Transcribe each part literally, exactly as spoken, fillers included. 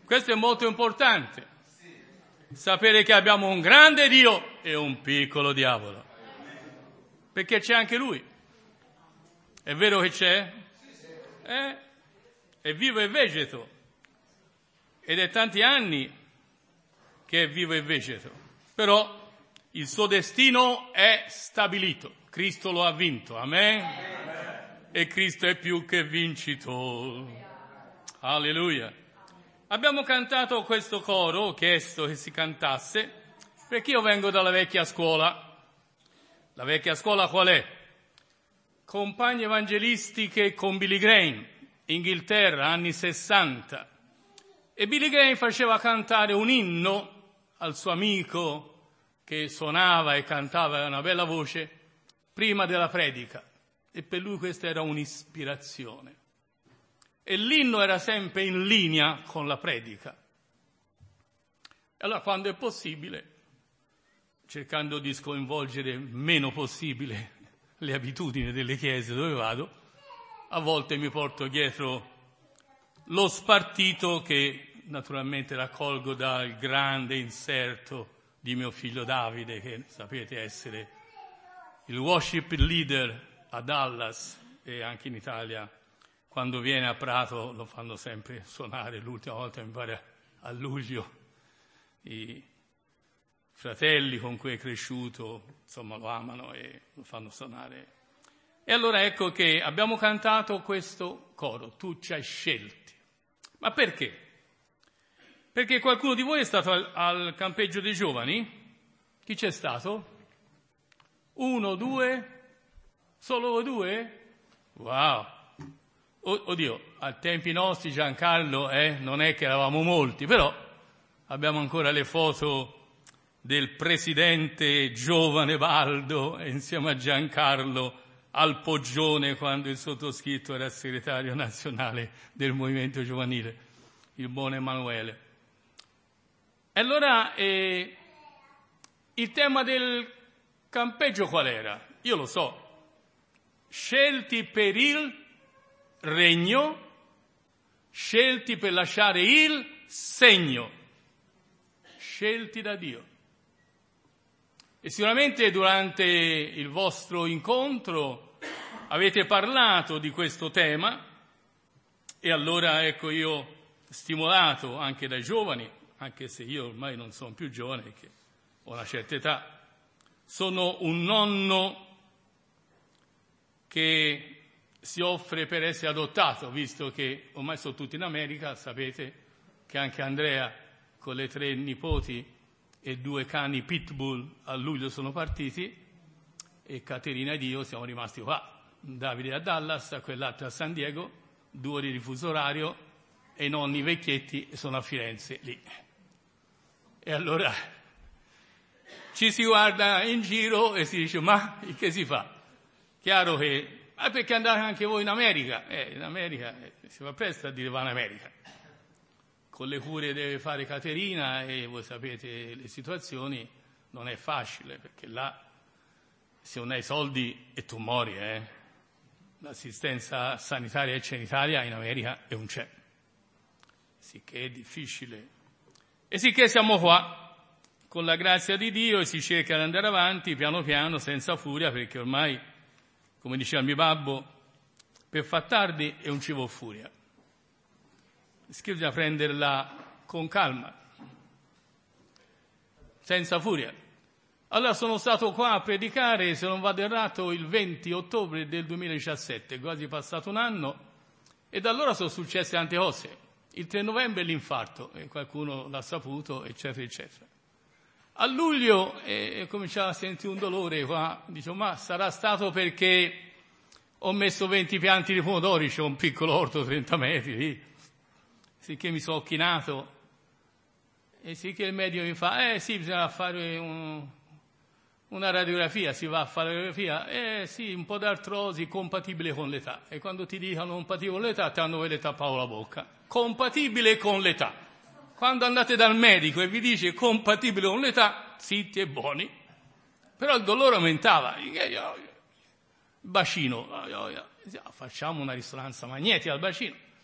Questo è molto importante. Sapere che abbiamo un grande Dio e un piccolo diavolo. Perché c'è anche lui. È vero che c'è? Eh? È vivo e vegeto. Ed è tanti anni che è vivo e vegeto. Però il suo destino è stabilito. Cristo lo ha vinto. Amen? Amen. E Cristo è più che vincitore. Alleluia. Abbiamo cantato questo coro, ho chiesto che si cantasse, perché io vengo dalla vecchia scuola. La vecchia scuola qual è? Compagne evangelistiche con Billy Graham, Inghilterra, anni sessanta. E Billy Graham faceva cantare un inno al suo amico che suonava e cantava una bella voce prima della predica. E per lui questa era un'ispirazione. E l'inno era sempre in linea con la predica. E allora, quando è possibile, cercando di sconvolgere meno possibile le abitudini delle chiese dove vado, a volte mi porto dietro lo spartito che naturalmente raccolgo dal grande inserto di mio figlio Davide, che sapete essere il worship leader a Dallas e anche in Italia. Quando viene a Prato lo fanno sempre suonare, l'ultima volta mi pare a luglio, i fratelli con cui è cresciuto, insomma, lo amano e lo fanno suonare. E allora ecco che abbiamo cantato questo coro, tu ci hai scelti. Ma perché? Perché qualcuno di voi è stato al, al campeggio dei giovani? Chi c'è stato? Uno, due? Solo due? Wow! Oddio, a tempi nostri Giancarlo eh, non è che eravamo molti, però abbiamo ancora le foto del presidente giovane Baldo insieme a Giancarlo al Poggione quando il sottoscritto era segretario nazionale del movimento giovanile, il buon Emanuele. E allora eh, il tema del campeggio qual era? Io lo so, scelti per il regno, scelti per lasciare il segno, scelti da Dio. E sicuramente durante il vostro incontro avete parlato di questo tema e allora ecco io stimolato anche dai giovani, anche se io ormai non sono più giovane perché ho una certa età, sono un nonno che si offre per essere adottato, visto che ormai sono tutti in America, sapete che anche Andrea con le tre nipoti e due cani pitbull a luglio sono partiti e Caterina ed io siamo rimasti qua, Davide a Dallas, quell'altro a San Diego, due ore di fuso orario e i nonni vecchietti sono a Firenze lì. E allora ci si guarda in giro e si dice ma che si fa? Chiaro che Ah, perché andate anche voi in America? Eh, in America eh, si fa presto a dire va in America. Con le cure deve fare Caterina e voi sapete le situazioni, non è facile perché là se non hai soldi e tu muori, eh. L'assistenza sanitaria che c'è in Italia, in America e non c'è. Sicché è difficile. E sicché siamo qua, con la grazia di Dio e si cerca di andare avanti piano piano, senza furia, perché ormai come diceva mio babbo, per far tardi e non ci vuole furia. Bisogna prenderla con calma, senza furia. Allora sono stato qua a predicare, se non vado errato, il venti ottobre del duemiladiciassette, quasi passato un anno, e da allora sono successe tante cose. Il tre novembre l'infarto, e qualcuno l'ha saputo, eccetera, eccetera. A luglio eh, cominciavo a sentire un dolore qua, dicevo ma sarà stato perché ho messo venti pianti di pomodori, c'è un piccolo orto trenta metri lì, sicché mi sono chinato e sicché il medico mi fa, eh sì bisogna fare un, una radiografia, si va a fare la radiografia, eh sì un po' d'artrosi compatibile con l'età, e quando ti dicono compatibile con l'età ti hanno vede tappato la bocca, compatibile con l'età. Quando andate dal medico e vi dice compatibile con l'età, zitti e buoni. Però il dolore aumentava. Il bacino, facciamo una risonanza magnetica al bacino.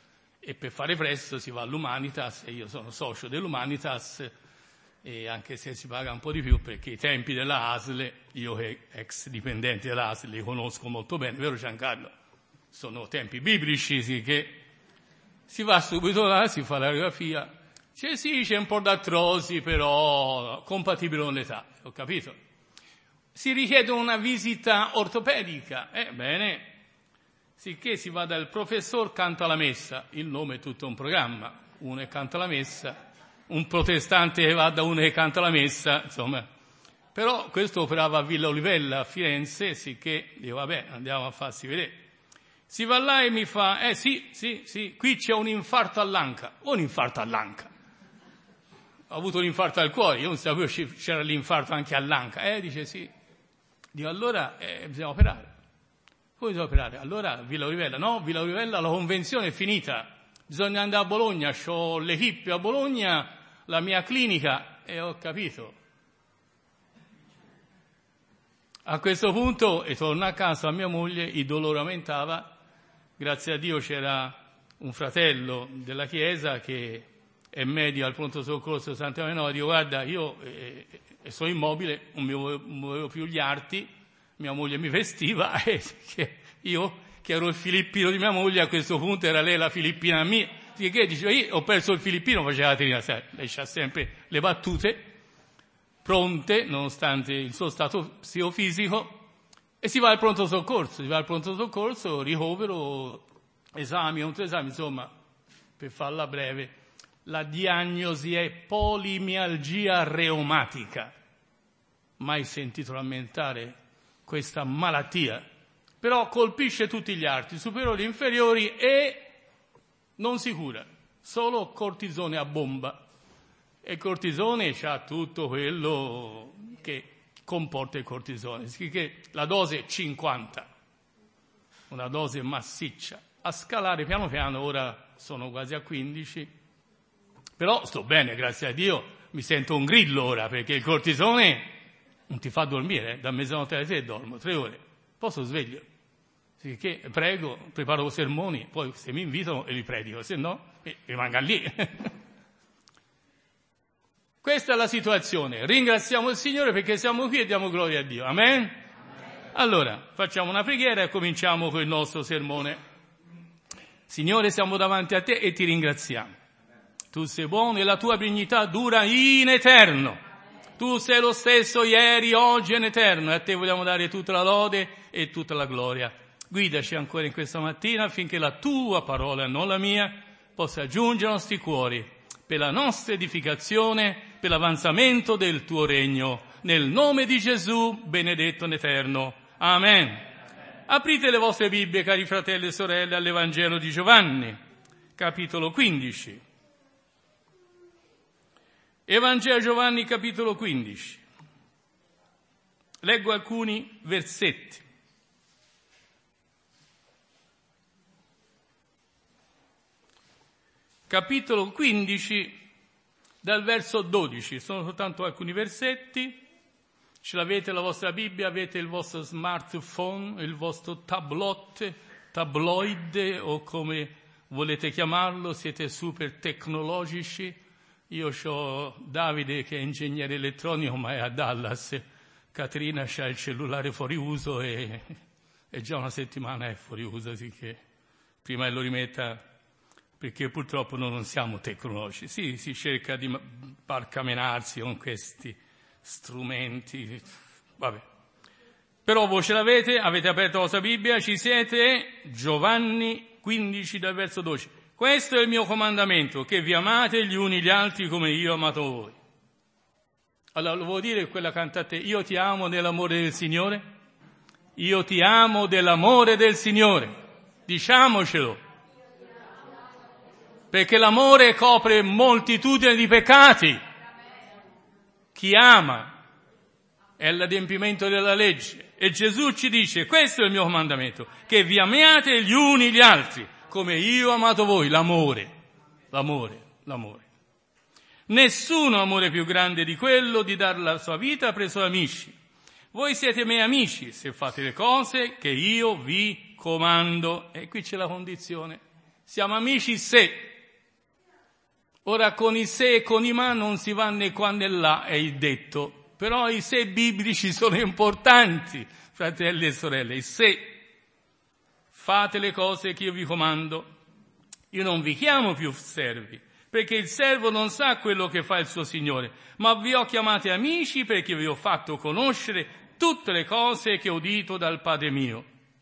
e per fare presto si va all'Humanitas, e io sono socio dell'Humanitas, e anche se si paga un po' di più, perché i tempi della A S L, io che ex dipendente della A S L li conosco molto bene, vero Giancarlo? Sono tempi biblici, sì, che si va subito là, si fa la radiografia, c'è sì, c'è un po' d'artrosi, però compatibile con l'età, ho capito? Si richiede una visita ortopedica, ebbene, sicché si va dal professor canta la messa, il nome è tutto un programma, uno che canta la messa, un protestante che va da uno che canta la messa, insomma. Però questo operava a Villa Olivella, a Firenze, sicché dico vabbè, andiamo a farsi vedere. Si va là e mi fa, eh sì, sì, sì, qui c'è un infarto all'anca, un infarto all'anca. Ho avuto l'infarto al cuore, io non sapevo se c'era l'infarto anche all'anca, eh, dice sì. Dico allora eh, bisogna operare. Come bisogna operare? Allora Villa Olivella, no, Villa Olivella la convenzione è finita, bisogna andare a Bologna, c'ho l'equipe a Bologna, la mia clinica, e ho capito. A questo punto, e torno a casa a mia moglie, il dolore aumentava, grazie a Dio c'era un fratello della chiesa che è medico al pronto soccorso Santa Maria, dico guarda io eh, sono immobile, non mi muovevo più gli arti, mia moglie mi vestiva e io che ero il filippino di mia moglie a questo punto era lei la filippina mia, che diceva io ho perso il filippino, faceva la trina, lei ha sempre le battute pronte nonostante il suo stato psicofisico e si va al pronto soccorso, si va al pronto soccorso, ricovero, esami, controesami, insomma per farla breve la diagnosi è polimialgia reumatica, mai sentito lamentare questa malattia, però colpisce tutti gli arti, superiori e inferiori e non si cura, solo cortisone a bomba. E il cortisone ha tutto quello che comporta il cortisone, che la dose è cinquanta, una dose massiccia. A scalare piano piano, ora sono quasi a quindici, però sto bene, grazie a Dio, mi sento un grillo ora, perché il cortisone non ti fa dormire, eh? Da mezzanotte alle tre dormo, tre ore, poi sono sveglio. Che prego, preparo sermoni, poi se mi invitano e li predico, se no eh, rimango lì. Questa è la situazione. Ringraziamo il Signore perché siamo qui e diamo gloria a Dio. Amen? Amen. Allora, facciamo una preghiera e cominciamo con il nostro sermone. Signore, siamo davanti a te e ti ringraziamo. Tu sei buono e la tua benignità dura in eterno. Tu sei lo stesso ieri, oggi e in eterno e a te vogliamo dare tutta la lode e tutta la gloria. Guidaci ancora in questa mattina affinché la tua parola, non la mia, possa giungere ai nostri cuori per la nostra edificazione, per l'avanzamento del tuo regno. Nel nome di Gesù, benedetto in eterno. Amen. Amen. Aprite le vostre Bibbie, cari fratelli e sorelle, all'Evangelo di Giovanni, capitolo quindici. Evangelo Giovanni, capitolo quindici. Leggo alcuni versetti. Capitolo quindici, dal verso dodici, sono soltanto alcuni versetti, ce l'avete la vostra Bibbia, avete il vostro smartphone, il vostro tablet, tabloide o come volete chiamarlo, siete super tecnologici. Io ho Davide che è ingegnere elettronico ma è a Dallas, Caterina c'ha il cellulare fuori uso e è già una settimana è fuori uso, così che prima lo rimetta, perché purtroppo noi non siamo tecnologici. Sì, si cerca di barcamenarsi con questi strumenti, vabbè. Però voi ce l'avete, avete aperto la vostra Bibbia, ci siete, Giovanni quindici dal verso dodici. Questo è il mio comandamento, che vi amate gli uni gli altri come io ho amato voi. Allora, lo vuol dire quella cantate, io ti amo nell'amore del Signore? Io ti amo dell'amore del Signore. Diciamocelo. Perché l'amore copre moltitudine di peccati. Chi ama è l'adempimento della legge. E Gesù ci dice, questo è il mio comandamento, che vi amiate gli uni gli altri, come io ho amato voi, l'amore, l'amore, l'amore. Nessuno amore più grande di quello di dar la sua vita per i suoi amici. Voi siete miei amici se fate le cose che io vi comando. E qui c'è la condizione. Siamo amici se. Ora con i se e con i ma non si va né qua né là, è il detto. Però i se biblici sono importanti, fratelli e sorelle. I se. Fate le cose che io vi comando. Io non vi chiamo più servi, perché il servo non sa quello che fa il suo Signore, ma vi ho chiamati amici perché vi ho fatto conoscere tutte le cose che ho udito dal Padre mio.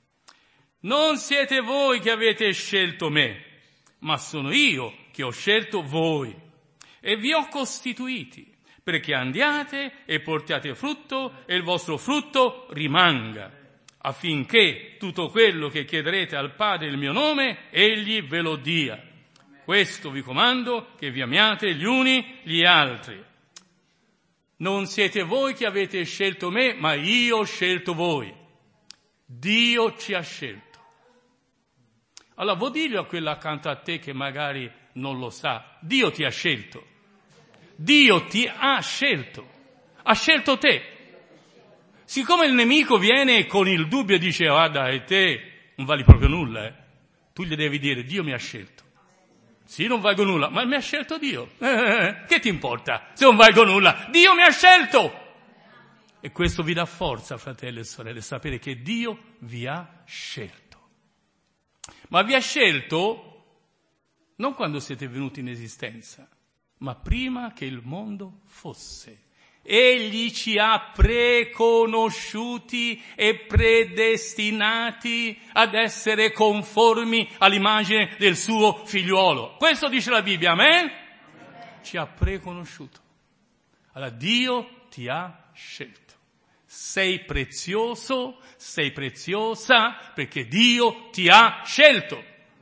Non siete voi che avete scelto me, ma sono io che ho scelto voi e vi ho costituiti perché andiate e portiate frutto e il vostro frutto rimanga, affinché tutto quello che chiederete al Padre nel mio nome, egli ve lo dia. Questo vi comando, che vi amiate gli uni gli altri. Non siete voi che avete scelto me, ma io ho scelto voi. Dio ci ha scelto. Allora, vuoi dirlo a quello accanto a te che magari non lo sa? Dio ti ha scelto. Dio ti ha scelto. Ha scelto te. Siccome il nemico viene con il dubbio e dice, guarda, e te non vali proprio nulla, eh? Tu gli devi dire, Dio mi ha scelto. Sì, non valgo nulla, ma mi ha scelto Dio. Eh, che ti importa se non valgo nulla? Dio mi ha scelto. E questo vi dà forza, fratelli e sorelle, sapere che Dio vi ha scelto. Ma vi ha scelto non quando siete venuti in esistenza, ma prima che il mondo fosse. Egli ci ha preconosciuti e predestinati ad essere conformi all'immagine del suo figliuolo. Questo dice la Bibbia, amen? Ci ha preconosciuto. Allora Dio ti ha scelto. Sei prezioso, sei preziosa perché Dio ti ha scelto.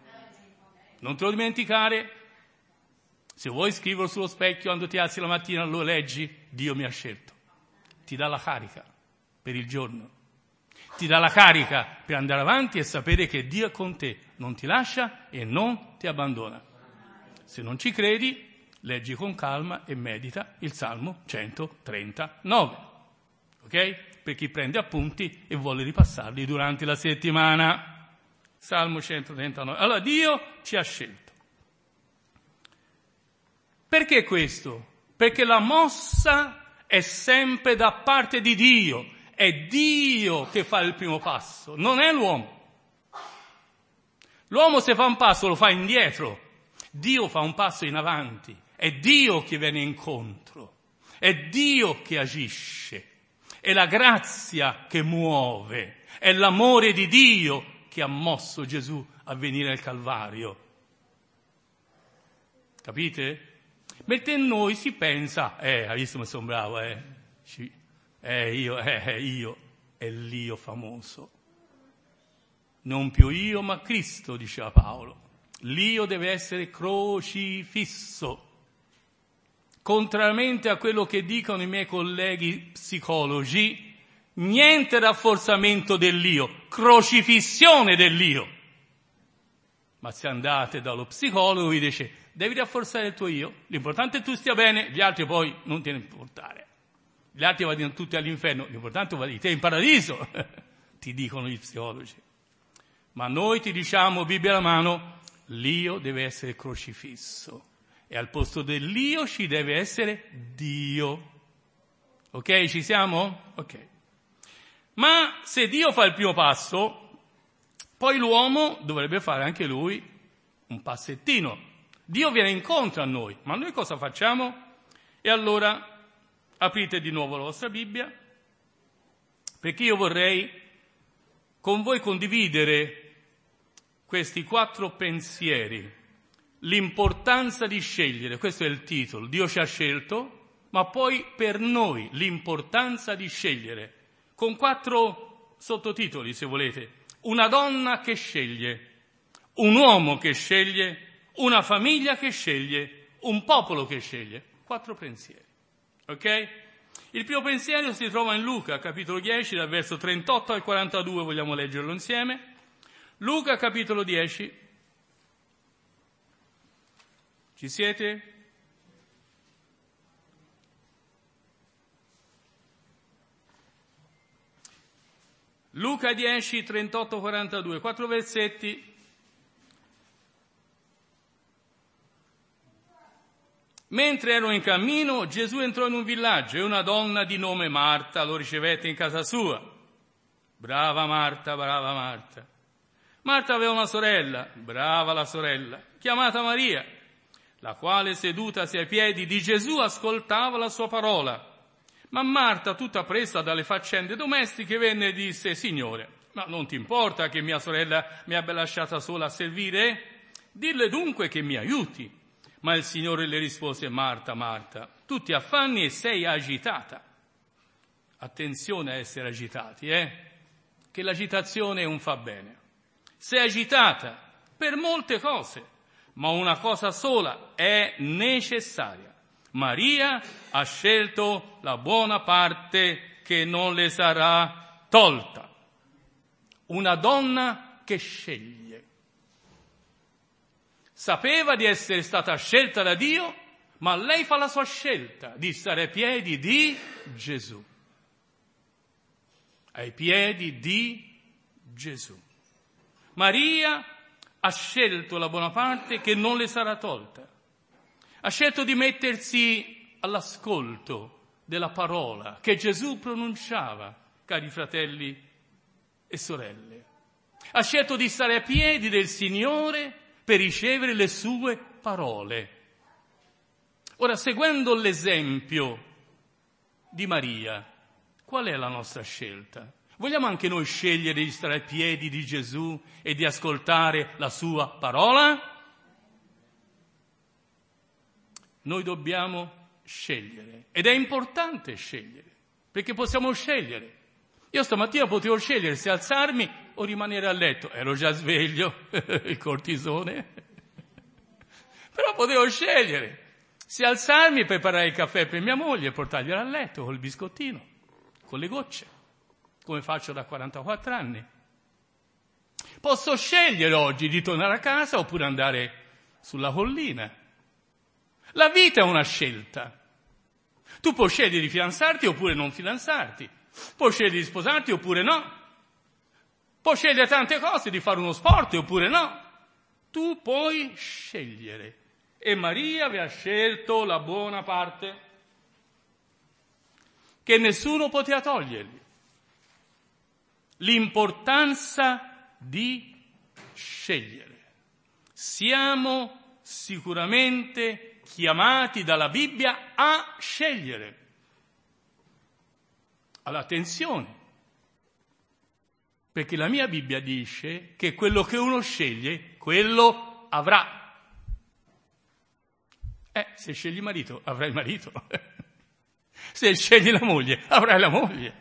Non te lo dimenticare. Se vuoi scriverlo sullo specchio quando ti alzi la mattina lo leggi, Dio mi ha scelto. Ti dà la carica per il giorno. Ti dà la carica per andare avanti e sapere che Dio è con te, non ti lascia e non ti abbandona. Se non ci credi, leggi con calma e medita il Salmo centotrentanove. Ok? Per chi prende appunti e vuole ripassarli durante la settimana. Salmo centotrentanove. Allora Dio ci ha scelto. Perché questo? Perché la mossa è sempre da parte di Dio. È Dio che fa il primo passo, non è l'uomo. L'uomo se fa un passo lo fa indietro. Dio fa un passo in avanti. È Dio che viene incontro. È Dio che agisce. È la grazia che muove, è l'amore di Dio che ha mosso Gesù a venire al Calvario. Capite? Mentre noi si pensa, eh, hai visto come sono bravo, eh, eh io, eh, io, è l'io famoso. Non più io, ma Cristo, diceva Paolo. L'io deve essere crocifisso. Contrariamente a quello che dicono i miei colleghi psicologi, niente rafforzamento dell'io, crocifissione dell'io. Ma se andate dallo psicologo vi dice, devi rafforzare il tuo io, l'importante è che tu stia bene, gli altri poi non te ne importare. Gli altri vanno tutti all'inferno, l'importante è che te in paradiso, ti dicono gli psicologi. Ma noi ti diciamo, Bibbia alla mano, l'io deve essere crocifisso. E al posto dell'io ci deve essere Dio. Ok, ci siamo? Ok. Ma se Dio fa il primo passo, poi l'uomo dovrebbe fare anche lui un passettino. Dio viene incontro a noi, ma noi cosa facciamo? E allora aprite di nuovo la vostra Bibbia, perché io vorrei con voi condividere questi quattro pensieri. L'importanza di scegliere, questo è il titolo, Dio ci ha scelto, ma poi per noi l'importanza di scegliere, con quattro sottotitoli se volete. Una donna che sceglie, un uomo che sceglie, una famiglia che sceglie, un popolo che sceglie. Quattro pensieri, ok? Il primo pensiero si trova in Luca, capitolo dieci, dal verso trentotto al quarantadue, vogliamo leggerlo insieme. Luca, capitolo dieci. Ci siete? Luca dieci, trentotto, quarantadue, quattro versetti. Mentre erano in cammino, Gesù entrò in un villaggio e una donna di nome Marta lo ricevette in casa sua. Brava Marta, brava Marta. Marta aveva una sorella, brava la sorella, chiamata Maria, la quale sedutasi ai piedi di Gesù ascoltava la sua parola. Ma Marta, tutta presa dalle faccende domestiche, venne e disse: Signore, ma non ti importa che mia sorella mi abbia lasciata sola a servire? Dille dunque che mi aiuti. Ma il Signore le rispose: Marta, Marta, tu ti affanni e sei agitata. Attenzione a essere agitati, eh? Che l'agitazione non fa bene. Sei agitata per molte cose, ma una cosa sola è necessaria. Maria ha scelto la buona parte che non le sarà tolta. Una donna che sceglie. Sapeva di essere stata scelta da Dio, ma lei fa la sua scelta di stare ai piedi di Gesù. Ai piedi di Gesù. Maria ha scelto la buona parte che non le sarà tolta. Ha scelto di mettersi all'ascolto della parola che Gesù pronunciava, cari fratelli e sorelle. Ha scelto di stare ai piedi del Signore per ricevere le sue parole. Ora, seguendo l'esempio di Maria, qual è la nostra scelta? Vogliamo anche noi scegliere di stare ai piedi di Gesù e di ascoltare la sua parola? Noi dobbiamo scegliere, ed è importante scegliere, perché possiamo scegliere. Io stamattina potevo scegliere se alzarmi o rimanere a letto, ero già sveglio, il cortisone, però potevo scegliere se alzarmi e preparare il caffè per mia moglie e portarglielo a letto col biscottino, con le gocce, come faccio da quarantaquattro anni. Posso scegliere oggi di tornare a casa oppure andare sulla collina. La vita è una scelta. Tu puoi scegliere di fidanzarti oppure non fidanzarti. Puoi scegliere di sposarti oppure no. Puoi scegliere tante cose, di fare uno sport oppure no. Tu puoi scegliere. E Maria aveva scelto la buona parte che nessuno poteva togliergli. L'importanza di scegliere. Siamo sicuramente chiamati dalla Bibbia a scegliere. All'attenzione, perché la mia Bibbia dice che quello che uno sceglie, quello avrà. Eh, se scegli marito, avrai il marito. Se scegli la moglie, avrai la moglie.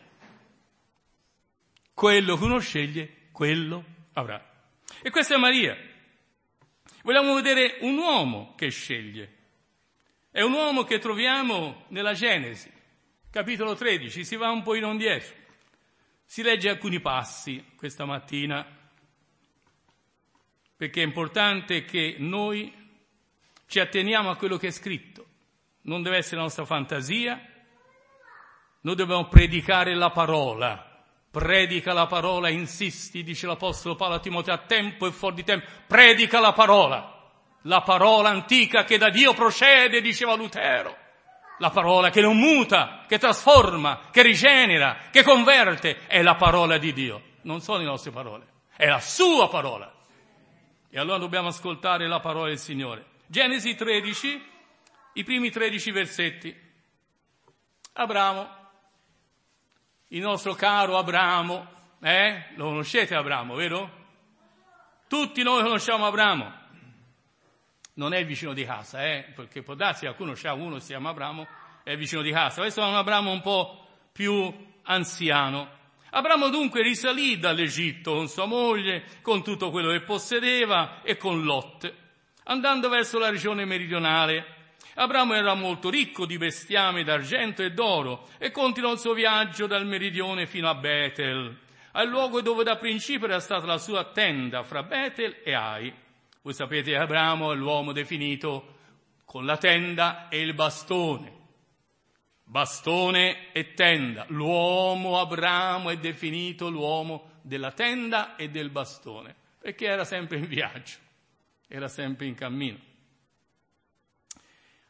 Quello che uno sceglie, quello avrà. E questa è Maria. Vogliamo vedere un uomo che sceglie. È un uomo che troviamo nella Genesi, capitolo tredici, si va un po' in indietro. Si legge alcuni passi questa mattina, perché è importante che noi ci atteniamo a quello che è scritto. Non deve essere la nostra fantasia, noi dobbiamo predicare la parola. Predica la parola, insisti, dice l'Apostolo Paolo a Timoteo, a tempo e fuori di tempo. Predica la parola. La parola antica che da Dio procede, diceva Lutero. La parola che non muta, che trasforma, che rigenera, che converte, è la parola di Dio. Non sono le nostre parole, è la sua parola. E allora dobbiamo ascoltare la parola del Signore. Genesi tredici, i primi tredici versetti. Abramo, il nostro caro Abramo, eh? Lo conoscete Abramo, vero? Tutti noi conosciamo Abramo. Non è il vicino di casa, eh? Perché può darsi che qualcuno c'ha uno, si chiama Abramo, è il vicino di casa. Questo è un Abramo un po' più anziano. Abramo dunque risalì dall'Egitto con sua moglie, con tutto quello che possedeva e con Lot, andando verso la regione meridionale. Abramo era molto ricco di bestiame d'argento e d'oro e continuò il suo viaggio dal meridione fino a Betel, al luogo dove da principio era stata la sua tenda fra Betel e Ai. Voi sapete, Abramo è l'uomo definito con la tenda e il bastone. Bastone e tenda. L'uomo Abramo è definito l'uomo della tenda e del bastone, perché era sempre in viaggio, era sempre in cammino.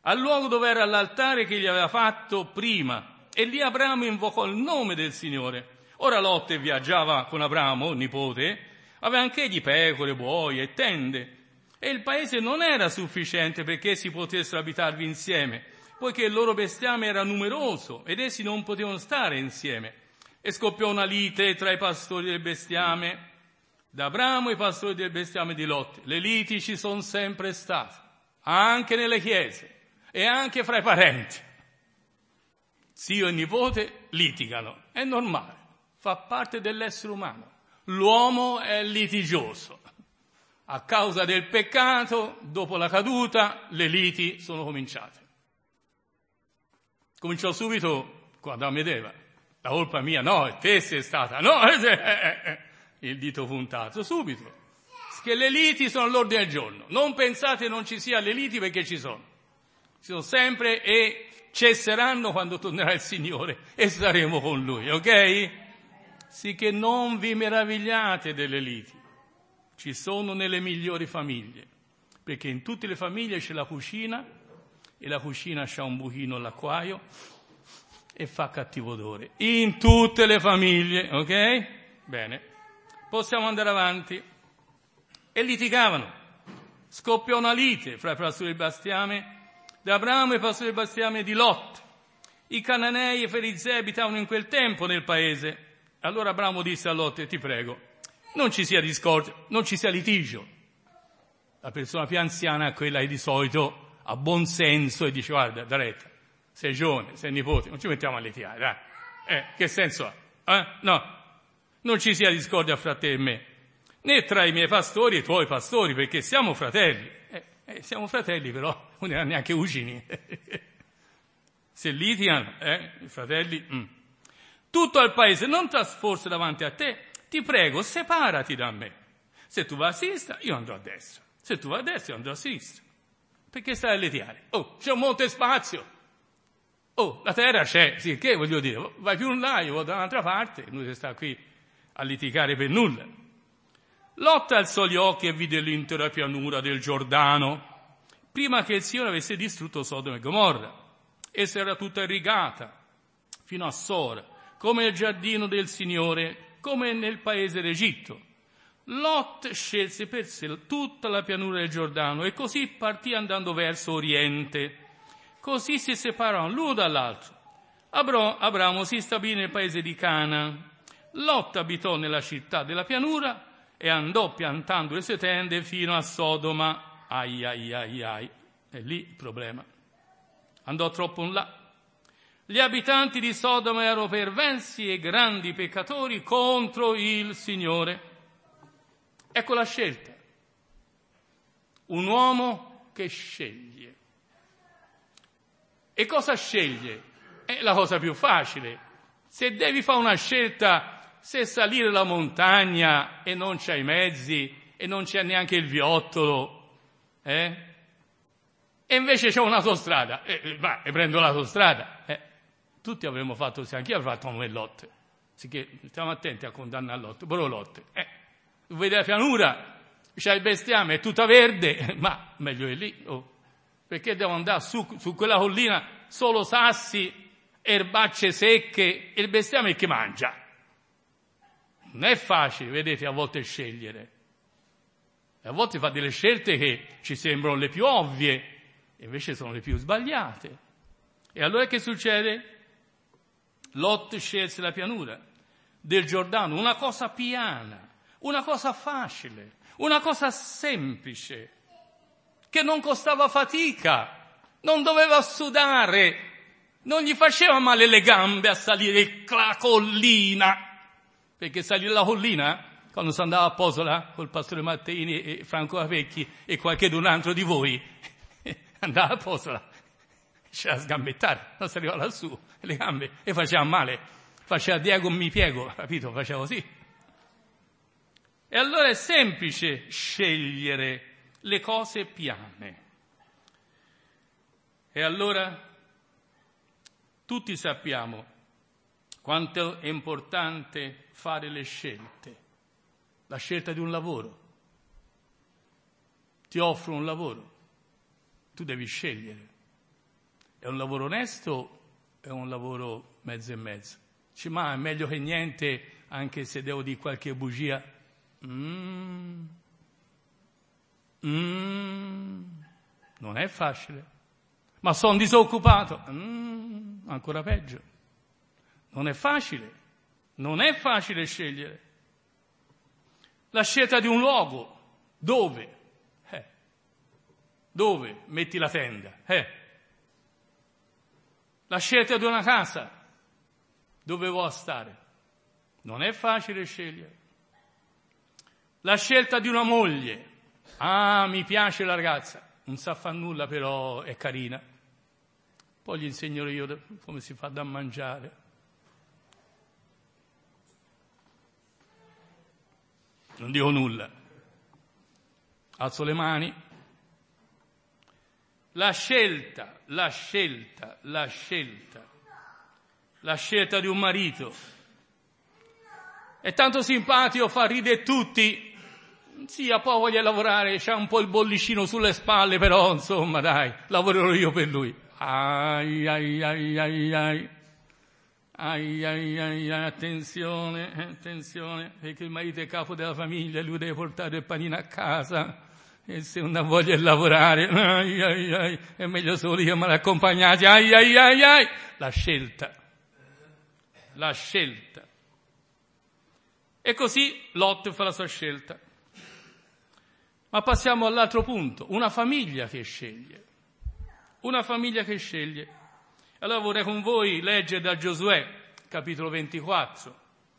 al luogo dove era l'altare che gli aveva fatto prima, e lì Abramo invocò il nome del Signore. Ora Lot viaggiava con Abramo, nipote, aveva anch'egli pecore, buoi e tende, e il paese non era sufficiente perché si potessero abitarvi insieme, poiché il loro bestiame era numeroso ed essi non potevano stare insieme. E scoppiò una lite tra i pastori del bestiame d'Abramo e i pastori del bestiame di Lot. Le liti ci sono sempre state, anche nelle chiese e anche fra i parenti. Zio e nipote litigano, è normale, fa parte dell'essere umano. L'uomo è litigioso. A causa del peccato, dopo la caduta, le liti sono cominciate. Cominciò subito con Adamo ed Eva. La colpa mia, no, e te sei stata, no, eh, eh, eh, il dito puntato, subito. Che le liti sono all'ordine del giorno. Non pensate non ci sia le liti, perché ci sono. Ci sono sempre e cesseranno quando tornerà il Signore e saremo con Lui, ok? Sì, che non vi meravigliate delle liti. Ci sono nelle migliori famiglie, perché in tutte le famiglie c'è la cucina e la cucina c'ha un buchino all'acquaio e fa cattivo odore. In tutte le famiglie, ok? Bene, possiamo andare avanti. E litigavano. Scoppiò una lite fra i pastori del bestiame di Abramo e i pastori del bestiame di Lot. I Cananei e i Ferizei abitavano in quel tempo nel paese. Allora Abramo disse a Lot: ti prego, non ci sia discordia, non ci sia litigio. La persona più anziana è quella che di solito ha buon senso e dice: guarda, da retta, sei giovane, sei nipote, non ci mettiamo a litigare, dai. Eh, che senso ha? Eh? No, non ci sia discordia fra te e me, né tra i miei pastori e i tuoi pastori, perché siamo fratelli. Eh, eh, siamo fratelli, però non erano neanche cugini. Se litigano, eh, i fratelli... Mm. Tutto il paese non trasforse davanti a te, ti prego, separati da me. Se tu vai a sinistra, io andrò a destra. Se tu vai a destra, io andrò a sinistra. Perché stai a litigare? Oh, c'è un monte spazio. Oh, la terra c'è, sì, che voglio dire? Vai più in là, io vado da un'altra parte, noi si sta qui a litigare per nulla. Lot alzò gli occhi e vide l'intera pianura del Giordano, prima che il Signore avesse distrutto Sodoma e Gomorra. Essa era tutta irrigata, fino a Sora, come il giardino del Signore, come nel paese d'Egitto. Lot scelse per sé tutta la pianura del Giordano e così partì andando verso oriente. Così si separarono l'uno dall'altro. Abro, Abramo si stabilì nel paese di Cana. Lot abitò nella città della pianura e andò piantando le sue tende fino a Sodoma. Ai ai ai ai. È lì il problema. Andò troppo in là. Gli abitanti di Sodoma erano perversi e grandi peccatori contro il Signore. Ecco la scelta. Un uomo che sceglie. E cosa sceglie? È la cosa più facile. Se devi fare una scelta, se salire la montagna e non c'hai i mezzi e non c'è neanche il viottolo, eh? E invece c'è un'autostrada, eh, va, e prendo l'autostrada. Eh. Tutti avremmo fatto, se anch'io avrei fatto come Lot. Sicché stiamo attenti a condannare Lot, però Lot. Eh. Vedi la pianura, c'è il bestiame, è tutta verde, ma meglio è lì. Oh. Perché devo andare su, su quella collina, solo sassi, erbacce secche, e il bestiame che mangia? Non è facile, vedete, a volte scegliere. E a volte fa delle scelte che ci sembrano le più ovvie, e invece sono le più sbagliate. E allora che succede? Lot scelse la pianura del Giordano, una cosa piana, una cosa facile, una cosa semplice, che non costava fatica, non doveva sudare, non gli faceva male le gambe a salire la collina, perché salire la collina, quando si andava a Posola col pastore Matteini e Franco Capecchi e qualche d'un altro di voi, andava a Posola, c'era a sgambettare, non si arrivava lassù, le gambe, e faceva male, faceva Diego mi piego, capito? Faceva così. E allora è semplice scegliere le cose piane. E allora tutti sappiamo quanto è importante fare le scelte. La scelta di un lavoro. Ti offro un lavoro. Tu devi scegliere. È un lavoro onesto, è un lavoro mezzo e mezzo. Dice, ma è meglio che niente, anche se devo dire qualche bugia. Mm. Mm. Non è facile. Ma sono disoccupato. Mm. Ancora peggio. Non è facile. Non è facile scegliere. La scelta di un luogo. Dove? Eh. Dove metti la tenda? Eh. La scelta di una casa. Dove vuoi stare? Non è facile scegliere. La scelta di una moglie. Ah, mi piace la ragazza. Non sa far nulla, però è carina. Poi gli insegnerò io come si fa da mangiare. Non dico nulla. Alzo le mani. La scelta, la scelta, la scelta, la scelta di un marito. È tanto simpatico, fa ridere tutti. Sì, a poi voglia lavorare, c'ha un po' il bollicino sulle spalle, però insomma dai, lavorerò io per lui. Ai ai ai ai ai. Ai ai ai ai, attenzione, attenzione, perché il marito è capo della famiglia, lui deve portare il panino a casa. E se non ha voglia di lavorare, ai, ai, ai, è meglio solo io me l'accompagnati, ai, ai, ai, ai. La scelta, la scelta. E così Lot fa la sua scelta. Ma passiamo all'altro punto, una famiglia che sceglie, una famiglia che sceglie. Allora vorrei con voi leggere da Giosuè, capitolo ventiquattro.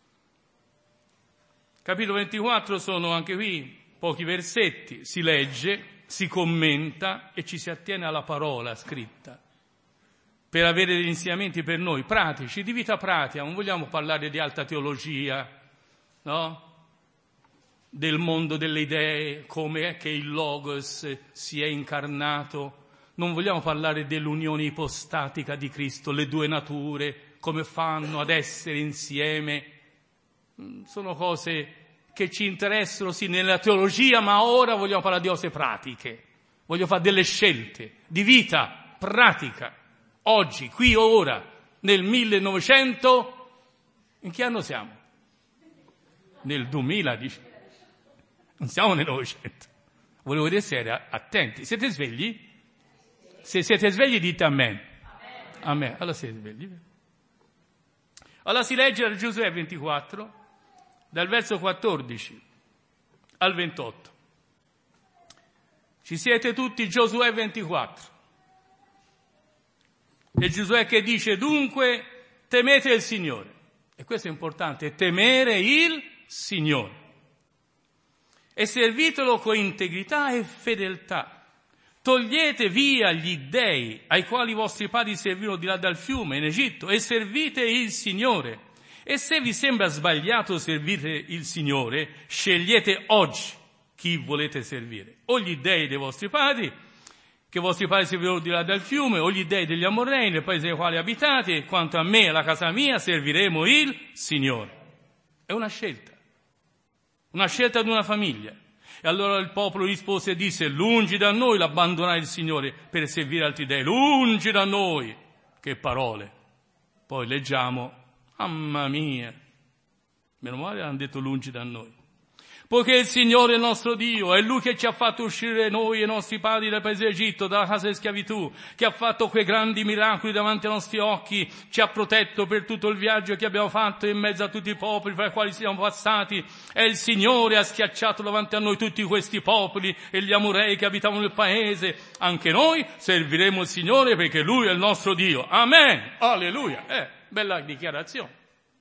Capitolo ventiquattro sono anche qui pochi versetti, si legge, si commenta e ci si attiene alla parola scritta per avere degli insegnamenti per noi, pratici, di vita pratica. Non vogliamo parlare di alta teologia, no? Del mondo delle idee, come è che il Logos si è incarnato. Non vogliamo parlare dell'unione ipostatica di Cristo, le due nature, come fanno ad essere insieme. Sono cose che ci interessano sì nella teologia, ma ora vogliamo parlare di cose pratiche. Voglio fare delle scelte di vita pratica. Oggi, qui, ora, nel millenovecento, in che anno siamo? Nel duemila, dice. Non siamo nel Novecento. Volevo vedere se era attenti. Siete svegli? Se siete svegli dite amen. Amen. Allora siete svegli. Allora si legge da Giosuè ventiquattro, dal verso quattordici al ventotto. Ci siete tutti? Giosuè ventiquattro. E Giosuè che dice: dunque temete il Signore. E questo è importante, temere il Signore. E servitelo con integrità e fedeltà. Togliete via gli dei ai quali i vostri padri servirono di là dal fiume in Egitto e servite il Signore. E se vi sembra sbagliato servire il Signore, scegliete oggi chi volete servire. O gli dei dei vostri padri, che i vostri padri servirono di là dal fiume, o gli dei degli Amorrei, nel paese nei quali abitate, e quanto a me e alla casa mia serviremo il Signore. È una scelta. Una scelta di una famiglia. E allora il popolo rispose e disse: lungi da noi l'abbandonare il Signore per servire altri dei. Lungi da noi. Che parole. Poi leggiamo: mamma mia. Meno male hanno detto lungi da noi. Poiché il Signore è il nostro Dio, è Lui che ci ha fatto uscire noi e i nostri padri dal paese d'Egitto, dalla casa di schiavitù, che ha fatto quei grandi miracoli davanti ai nostri occhi, ci ha protetto per tutto il viaggio che abbiamo fatto in mezzo a tutti i popoli fra i quali siamo passati. E il Signore ha schiacciato davanti a noi tutti questi popoli e gli Amorei che abitavano nel paese. Anche noi serviremo il Signore perché Lui è il nostro Dio. Amen. Alleluia. Eh, bella dichiarazione.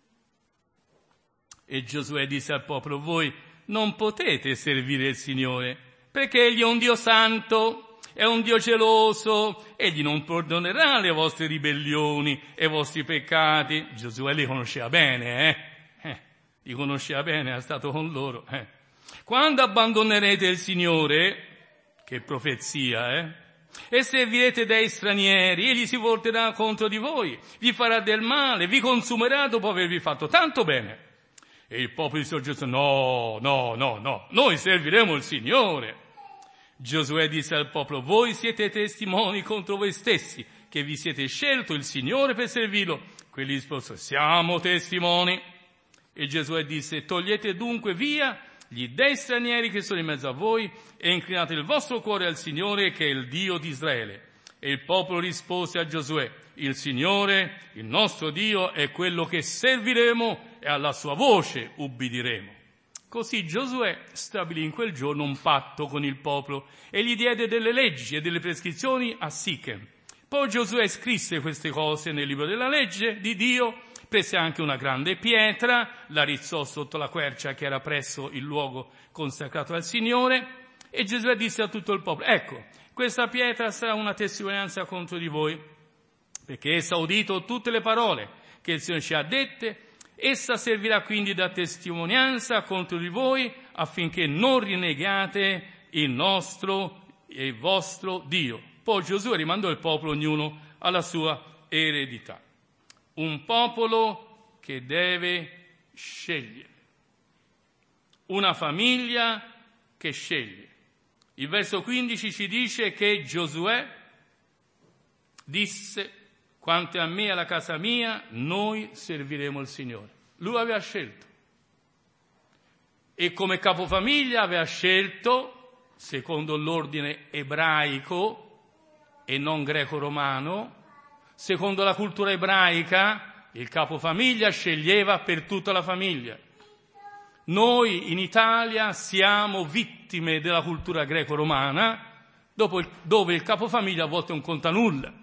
E Giosuè disse al popolo: voi non potete servire il Signore, perché Egli è un Dio santo, è un Dio geloso, Egli non perdonerà le vostre ribellioni e i vostri peccati. Giosuè li conosceva bene, eh? eh li conosceva bene, è stato con loro. Eh. Quando abbandonerete il Signore, che profezia, eh? e servirete dei stranieri, Egli si volterà contro di voi, vi farà del male, vi consumerà dopo avervi fatto tanto bene. E il popolo di Giosuè: no, no, no, no, noi serviremo il Signore. Giosuè disse al popolo: voi siete testimoni contro voi stessi che vi siete scelto il Signore per servirlo. Quelli risposero: siamo testimoni. E Giosuè disse: togliete dunque via gli dei stranieri che sono in mezzo a voi e inclinate il vostro cuore al Signore, che è il Dio di Israele. E il popolo rispose a Giosuè: il Signore, il nostro Dio, è quello che serviremo e alla sua voce ubbidiremo. Così Giosuè stabilì in quel giorno un patto con il popolo e gli diede delle leggi e delle prescrizioni a Sichem. Poi Giosuè scrisse queste cose nel libro della legge di Dio, prese anche una grande pietra, la rizzò sotto la quercia che era presso il luogo consacrato al Signore, e Giosuè disse a tutto il popolo: ecco, questa pietra sarà una testimonianza contro di voi, perché essa ha udito tutte le parole che il Signore ci ha dette. Essa servirà quindi da testimonianza contro di voi, affinché non rinnegate il nostro e il vostro Dio. Poi Giosuè rimandò il popolo ognuno alla sua eredità. Un popolo che deve scegliere. Una famiglia che sceglie. Il verso quindici ci dice che Giosuè disse: quanto a me e alla casa mia, noi serviremo il Signore. Lui aveva scelto. E come capofamiglia aveva scelto, secondo l'ordine ebraico e non greco-romano, secondo la cultura ebraica, il capofamiglia sceglieva per tutta la famiglia. Noi in Italia siamo vittime della cultura greco-romana, dove il capofamiglia a volte non conta nulla.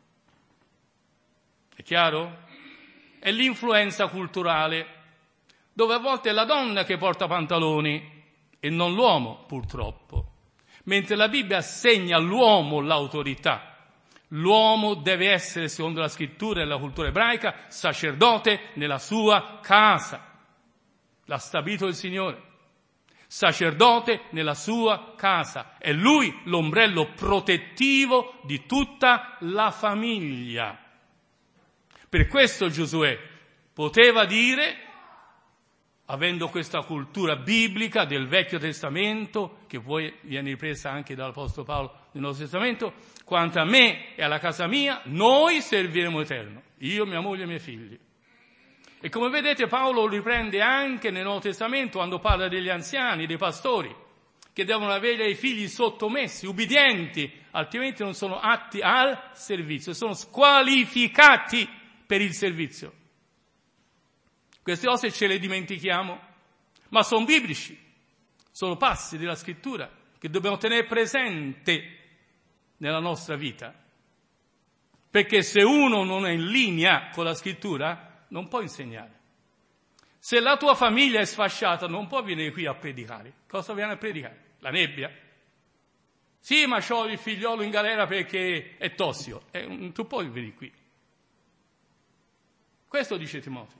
È chiaro? È l'influenza culturale, dove a volte è la donna che porta pantaloni e non l'uomo, purtroppo. Mentre la Bibbia assegna all'uomo l'autorità. L'uomo deve essere, secondo la scrittura e la cultura ebraica, sacerdote nella sua casa. L'ha stabilito il Signore. Sacerdote nella sua casa. È lui l'ombrello protettivo di tutta la famiglia. Per questo Giosuè poteva dire, avendo questa cultura biblica del Vecchio Testamento, che poi viene ripresa anche dall'Apostolo Paolo nel Nuovo Testamento: quanto a me e alla casa mia, noi serviremo l'Eterno, io, mia moglie e i miei figli. E come vedete Paolo lo riprende anche nel Nuovo Testamento quando parla degli anziani, dei pastori, che devono avere i figli sottomessi, ubbidienti, altrimenti non sono atti al servizio, sono squalificati per il servizio. Queste cose ce le dimentichiamo, ma sono biblici, sono passi della scrittura che dobbiamo tenere presente nella nostra vita. Perché se uno non è in linea con la scrittura, non può insegnare. Se la tua famiglia è sfasciata, non può venire qui a predicare. Cosa viene a predicare? La nebbia? Sì, ma c'ho il figliolo in galera perché è tossico. Eh, tu puoi venire qui. Questo dice Timoteo.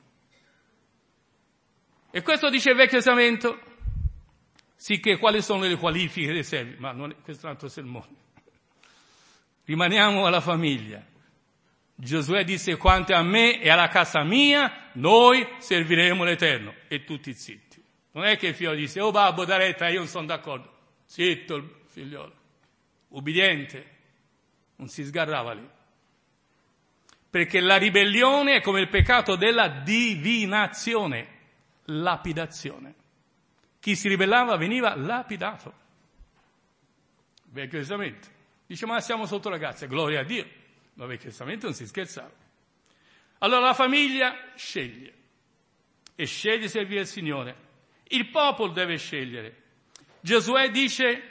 E questo dice il Vecchio Testamento. Sì, che quali sono le qualifiche dei servi? Ma non è, questo è un altro sermone. Rimaniamo alla famiglia. Giosuè disse: quanto a me e alla casa mia, noi serviremo l'Eterno. E tutti zitti. Non è che il figlio disse: oh babbo, da retta, io non sono d'accordo. Zitto il figliolo. Ubbidiente. Non si sgarrava lì. Perché la ribellione è come il peccato della divinazione, lapidazione. Chi si ribellava veniva lapidato. Vecchio Testamento. Dice: ma siamo sotto la grazia, gloria a Dio. Ma Vecchio Testamento non si scherzava. Allora la famiglia sceglie. E sceglie servire il Signore. Il popolo deve scegliere. Giosuè dice: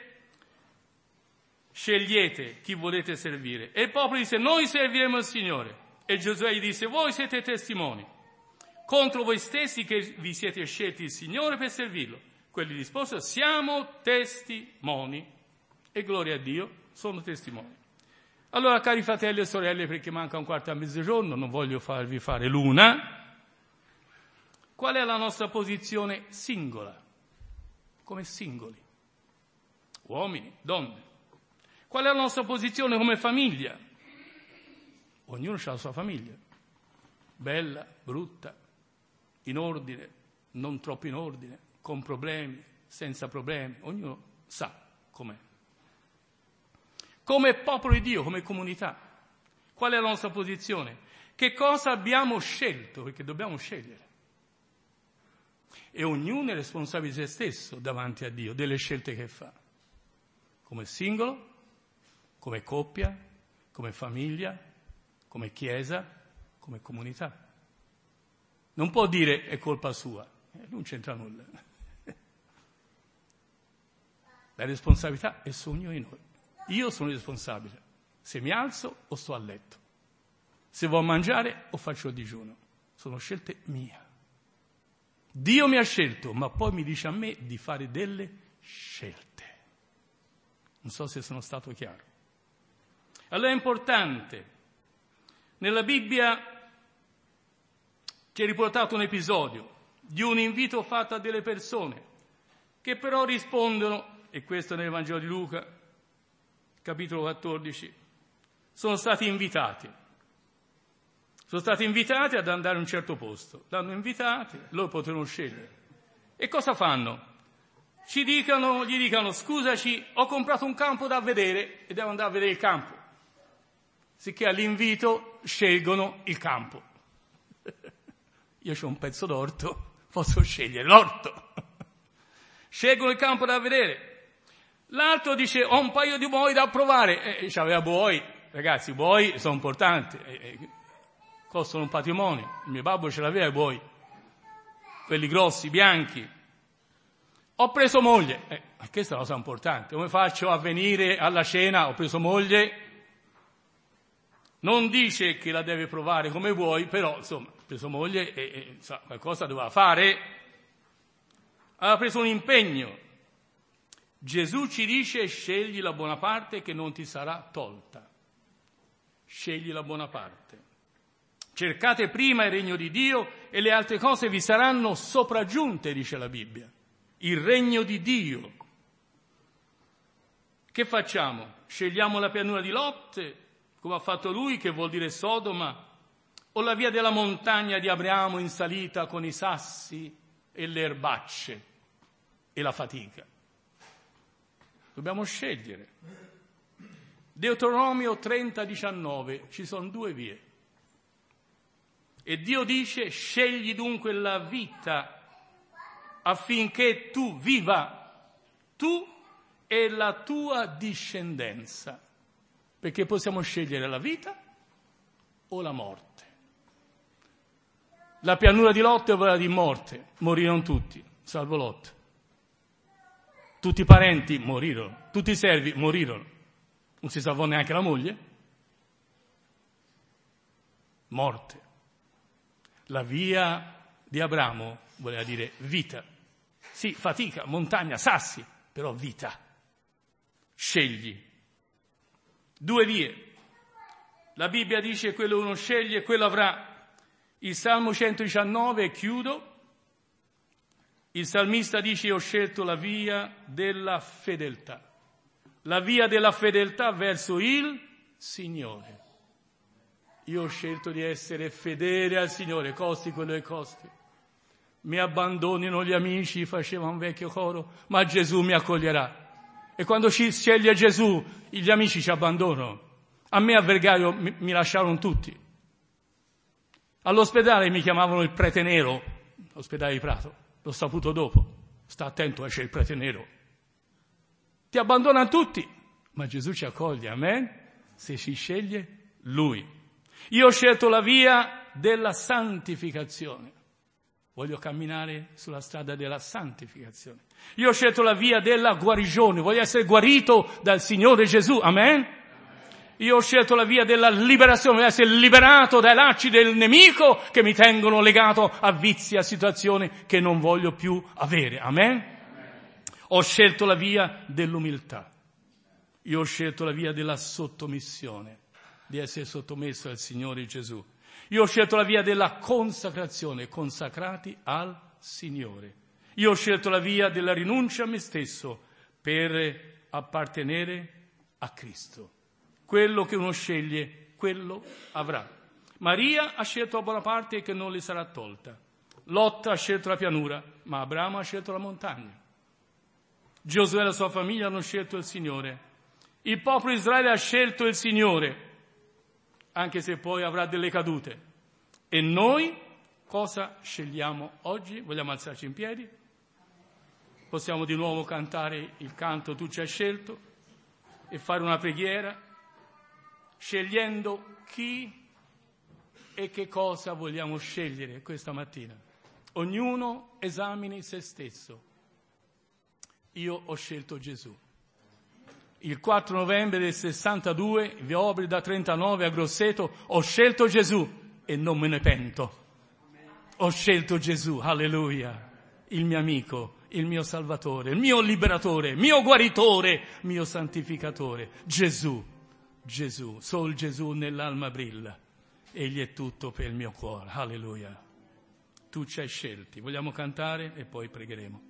scegliete chi volete servire. E il popolo dice: noi serviremo il Signore. E Giosuè gli disse: voi siete testimoni contro voi stessi che vi siete scelti il Signore per servirlo. Quelli risposero: siamo testimoni. E gloria a Dio, sono testimoni. Allora, cari fratelli e sorelle, perché manca un quarto a mezzogiorno, non voglio farvi fare l'una, qual è la nostra posizione singola? Come singoli, uomini, donne. Qual è la nostra posizione come famiglia? Ognuno ha la sua famiglia, bella, brutta, in ordine, non troppo in ordine, con problemi, senza problemi, ognuno sa com'è. Come popolo di Dio, come comunità. Qual è la nostra posizione? Che cosa abbiamo scelto? Perché dobbiamo scegliere. E ognuno è responsabile di se stesso davanti a Dio, delle scelte che fa. Come singolo, come coppia, come famiglia, come chiesa, come comunità. Non può dire è colpa sua, eh, non c'entra nulla. La responsabilità è su ognuno di noi. Io sono responsabile se mi alzo o sto a letto, se vado a mangiare o faccio il digiuno. Sono scelte mie. Dio mi ha scelto, ma poi mi dice a me di fare delle scelte. Non so se sono stato chiaro. Allora è importante. Nella Bibbia ci è riportato un episodio di un invito fatto a delle persone che però rispondono, e questo è nel Vangelo di Luca, capitolo quattordici, sono stati invitati. Sono stati invitati ad andare a un certo posto. L'hanno invitati, loro potevano scegliere. E cosa fanno? Ci dicano, gli dicano, scusaci, ho comprato un campo da vedere e devo andare a vedere il campo. Sicché all'invito scelgono il campo. Io ho un pezzo d'orto, posso scegliere l'orto. Scelgono il campo da vedere. L'altro dice, ho un paio di buoi da provare. E c'aveva buoi. Ragazzi, i buoi sono importanti. E, e, costano un patrimonio. Il mio babbo ce l'aveva i buoi. Quelli grossi, bianchi. Ho preso moglie. Eh, questa è una cosa importante. Come faccio a venire alla cena? Ho preso moglie. Non dice che la deve provare come vuoi, però, insomma, ha preso moglie e, e insomma, qualcosa doveva fare. Ha preso un impegno. Gesù ci dice, scegli la buona parte che non ti sarà tolta. Scegli la buona parte. Cercate prima il regno di Dio e le altre cose vi saranno sopraggiunte, dice la Bibbia. Il regno di Dio. Che facciamo? Scegliamo la pianura di Lot, come ha fatto lui, che vuol dire Sodoma, o la via della montagna di Abramo in salita con i sassi e le erbacce e la fatica? Dobbiamo scegliere. Deuteronomio trenta diciannove, ci sono due vie. E Dio dice, scegli dunque la vita affinché tu viva, tu e la tua discendenza. Perché possiamo scegliere la vita o la morte. La pianura di Lot è quella di morte, morirono tutti, salvo Lot. Tutti i parenti morirono, tutti i servi morirono. Non si salvò neanche la moglie. Morte. La via di Abramo voleva dire vita. Sì, fatica, montagna, sassi, però vita. Scegli. Due vie. La Bibbia dice quello uno sceglie, quello avrà. Il Salmo centodiciannove, e chiudo. Il salmista dice ho scelto la via della fedeltà. La via della fedeltà verso il Signore. Io ho scelto di essere fedele al Signore, costi quello che costi. Mi abbandonino gli amici, faceva un vecchio coro, ma Gesù mi accoglierà. E quando ci sceglie Gesù, gli amici ci abbandonano. A me a Vergario mi, mi lasciarono tutti. All'ospedale mi chiamavano il prete nero, l'ospedale di Prato. L'ho saputo dopo. Sta attento, esce il prete nero. Ti abbandonano tutti, ma Gesù ci accoglie, amen? Se ci sceglie Lui. Io ho scelto la via della santificazione. Voglio camminare sulla strada della santificazione. Io ho scelto la via della guarigione. Voglio essere guarito dal Signore Gesù, amen? Io ho scelto la via della liberazione, voglio essere liberato dai lacci del nemico che mi tengono legato a vizi, a situazioni che non voglio più avere. Amen? Amen. Ho scelto la via dell'umiltà. Io ho scelto la via della sottomissione, di essere sottomesso al Signore Gesù. Io ho scelto la via della consacrazione, consacrati al Signore. Io ho scelto la via della rinuncia a me stesso per appartenere a Cristo. Quello che uno sceglie, quello avrà. Maria ha scelto la buona parte che non le sarà tolta. Lot ha scelto la pianura, ma Abramo ha scelto la montagna. Giosuè e la sua famiglia hanno scelto il Signore. Il popolo di Israele ha scelto il Signore. anche se poi avrà delle cadute. E noi cosa scegliamo oggi? Vogliamo alzarci in piedi? Possiamo di nuovo cantare il canto Tu ci hai scelto e fare una preghiera, scegliendo chi e che cosa vogliamo scegliere questa mattina. Ognuno esamini se stesso. Io ho scelto Gesù. Il quattro novembre del sessantadue, via Obrida trentanove a Grosseto, ho scelto Gesù e non me ne pento. Ho scelto Gesù, alleluia, il mio amico, il mio salvatore, il mio liberatore, il mio guaritore, mio santificatore. Gesù, Gesù, sol Gesù nell'alma brilla, egli è tutto per il mio cuore, alleluia. Tu ci hai scelti. Vogliamo cantare e poi pregheremo.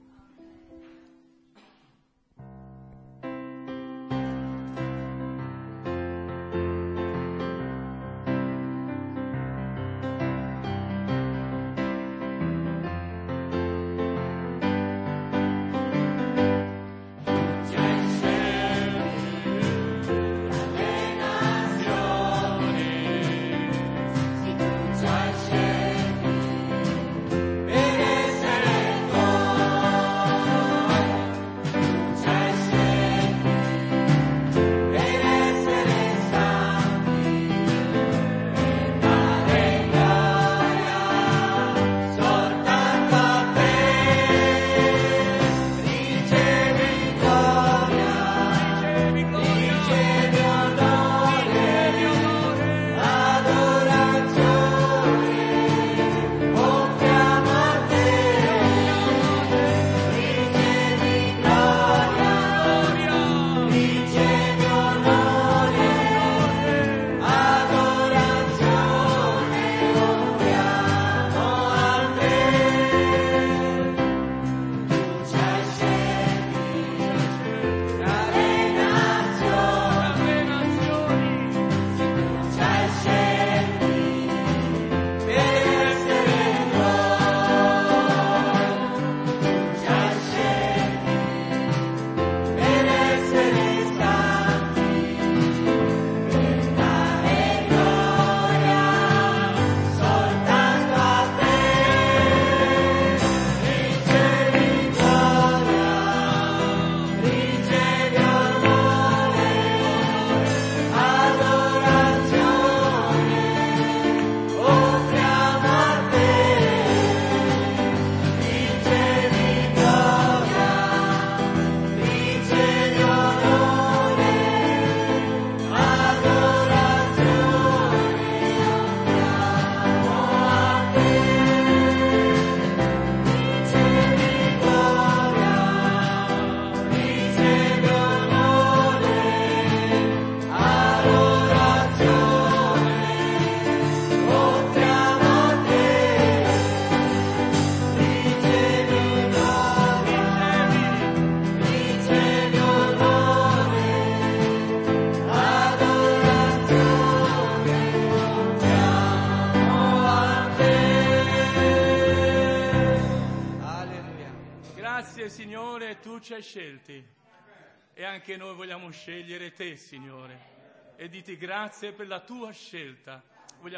Signore, tu ci hai scelti e anche noi vogliamo scegliere te, Signore, e diti grazie per la tua scelta.